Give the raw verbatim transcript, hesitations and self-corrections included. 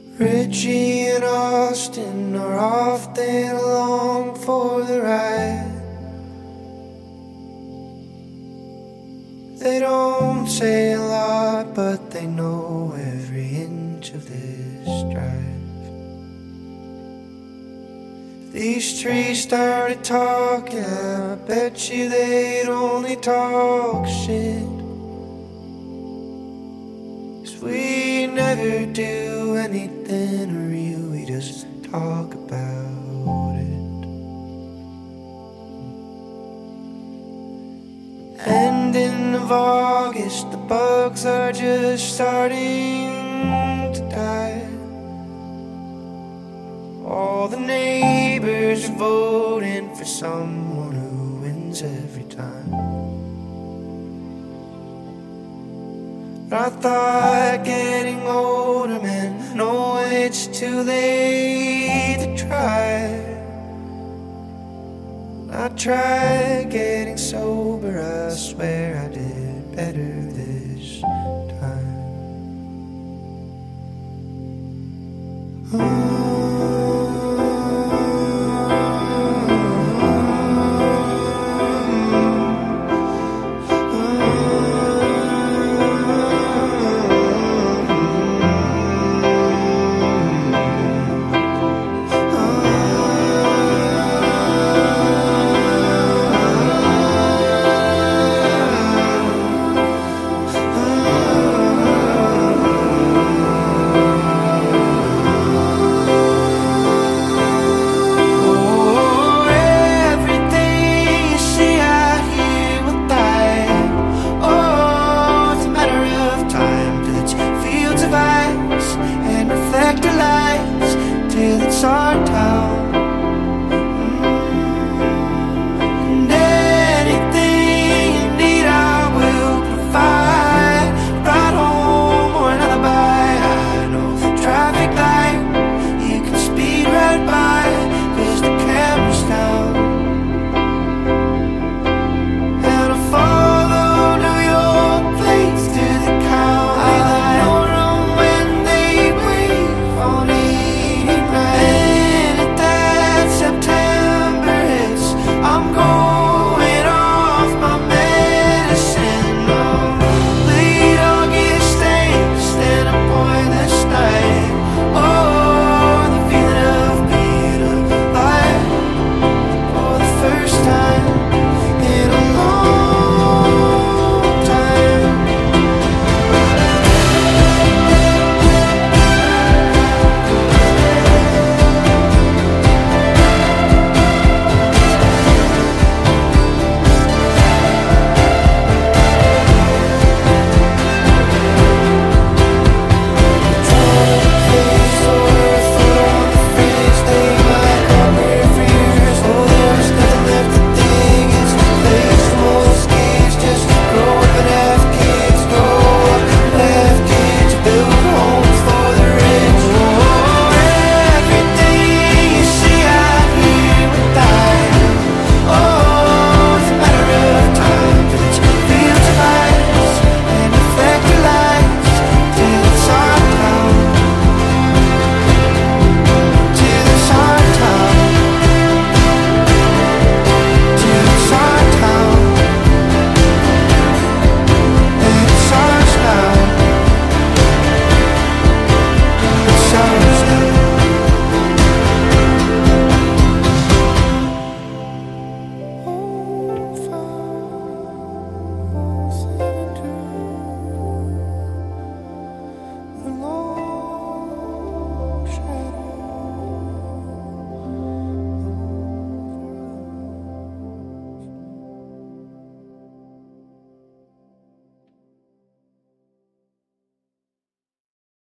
Richie and Austin are often along for the ride. They don't say a lot, but they know every inch of this drive. These trees started talking, I bet you they'd only talk shit. 'Cause we never do anything real, we just talk about it. Ending of August, the bugs are just starting to die. All the neighbors are voting for someone who wins every time. But I thought getting older meant no, it's too late to try. I tried getting sober, I swear I did better